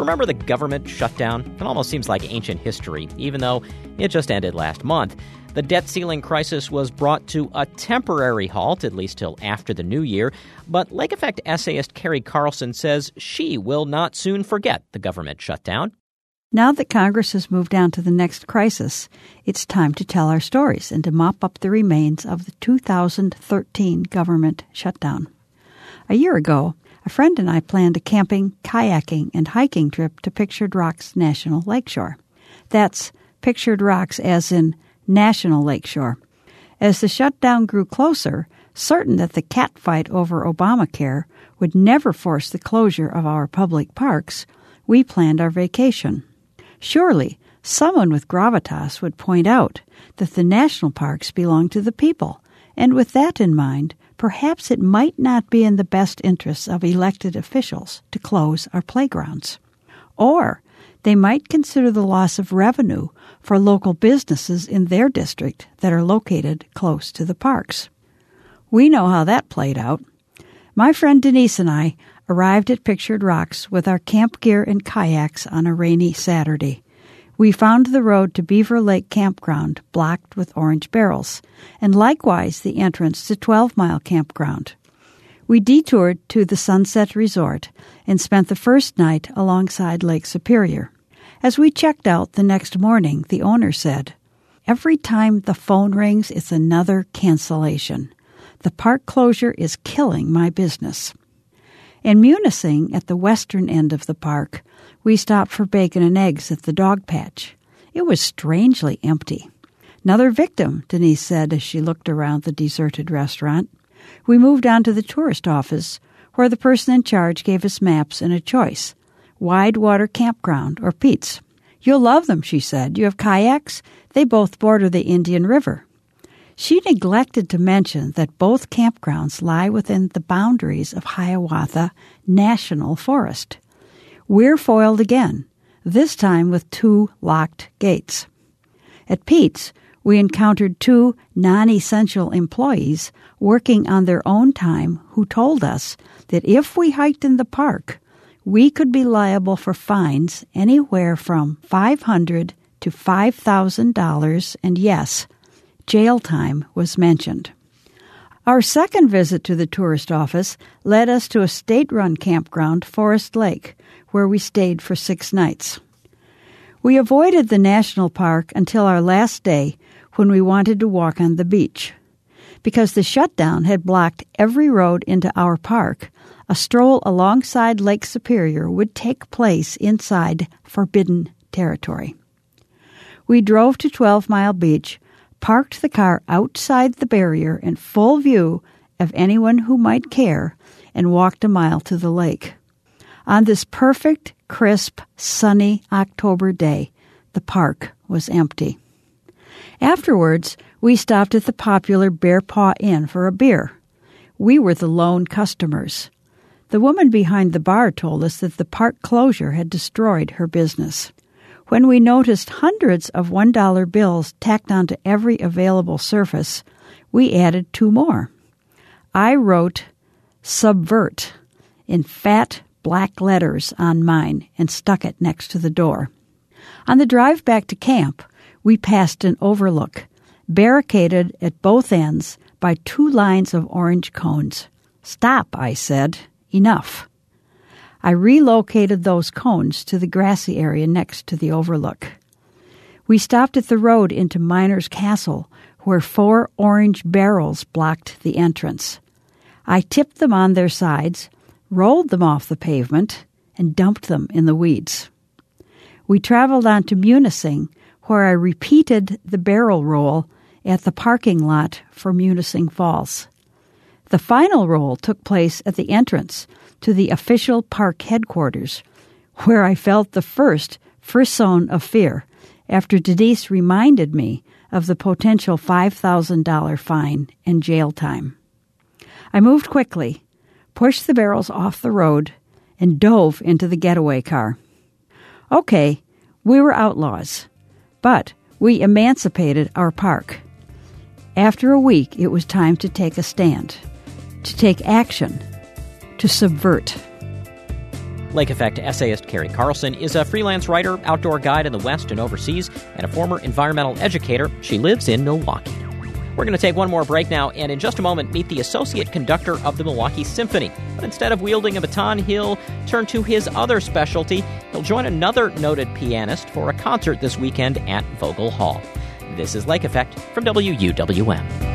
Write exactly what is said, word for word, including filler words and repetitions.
Remember the government shutdown? It almost seems like ancient history, even though it just ended last month. The debt ceiling crisis was brought to a temporary halt, at least till after the new year. But Lake Effect essayist Carrie Carlson says she will not soon forget the government shutdown. Now that Congress has moved on to the next crisis, it's time to tell our stories and to mop up the remains of the two thousand thirteen government shutdown. A year ago, a friend and I planned a camping, kayaking, and hiking trip to Pictured Rocks National Lakeshore. That's Pictured Rocks as in National Lakeshore. As the shutdown grew closer, certain that the catfight over Obamacare would never force the closure of our public parks, we planned our vacation. Surely, someone with gravitas would point out that the national parks belong to the people, and with that in mind, perhaps it might not be in the best interests of elected officials to close our playgrounds. Or they might consider the loss of revenue for local businesses in their district that are located close to the parks. We know how that played out. My friend Denise and I arrived at Pictured Rocks with our camp gear and kayaks on a rainy Saturday. We found the road to Beaver Lake Campground blocked with orange barrels, and likewise the entrance to twelve mile Campground. We detoured to the Sunset Resort and spent the first night alongside Lake Superior. As we checked out the next morning, the owner said, "Every time the phone rings, it's another cancellation. The park closure is killing my business." In Munising, at the western end of the park, we stopped for bacon and eggs at the dog patch. It was strangely empty. "Another victim," Denise said as she looked around the deserted restaurant. We moved on to the tourist office, where the person in charge gave us maps and a choice: Widewater Campground or Pete's. "You'll love them," she said. "You have kayaks? They both border the Indian River." She neglected to mention that both campgrounds lie within the boundaries of Hiawatha National Forest. We're foiled again, this time with two locked gates. At Pete's, we encountered two non-essential employees working on their own time who told us that if we hiked in the park, we could be liable for fines anywhere from five hundred dollars to five thousand dollars, and yes, jail time was mentioned. Our second visit to the tourist office led us to a state-run campground, Forest Lake, where we stayed for six nights. We avoided the national park until our last day when we wanted to walk on the beach. Because the shutdown had blocked every road into our park, a stroll alongside Lake Superior would take place inside forbidden territory. We drove to twelve mile Beach, parked the car outside the barrier in full view of anyone who might care, and walked a mile to the lake. On this perfect, crisp, sunny October day, the park was empty. Afterwards, we stopped at the popular Bear Paw Inn for a beer. We were the lone customers. The woman behind the bar told us that the park closure had destroyed her business. When we noticed hundreds of one dollar bills tacked onto every available surface, we added two more. I wrote "Subvert" in fat black letters on mine and stuck it next to the door. On the drive back to camp, we passed an overlook, barricaded at both ends by two lines of orange cones. "Stop," I said. "Enough." I relocated those cones to the grassy area next to the overlook. We stopped at the road into Miner's Castle, where four orange barrels blocked the entrance. I tipped them on their sides, rolled them off the pavement, and dumped them in the weeds. We traveled on to Munising, where I repeated the barrel roll at the parking lot for Munising Falls. The final roll took place at the entrance to the official park headquarters, where I felt the first frisson of fear after Denise reminded me of the potential five thousand dollars fine and jail time. I moved quickly, pushed the barrels off the road, and dove into the getaway car. Okay, we were outlaws, but we emancipated our park. After a week, it was time to take a stand, to take action, to subvert. Lake Effect essayist Carrie Carlson is a freelance writer, outdoor guide in the West and overseas, and a former environmental educator. She lives in Milwaukee. We're going to take one more break now, and in just a moment, meet the associate conductor of the Milwaukee Symphony. But instead of wielding a baton, he'll turn to his other specialty. He'll join another noted pianist for a concert this weekend at Vogel Hall. This is Lake Effect from W U W M.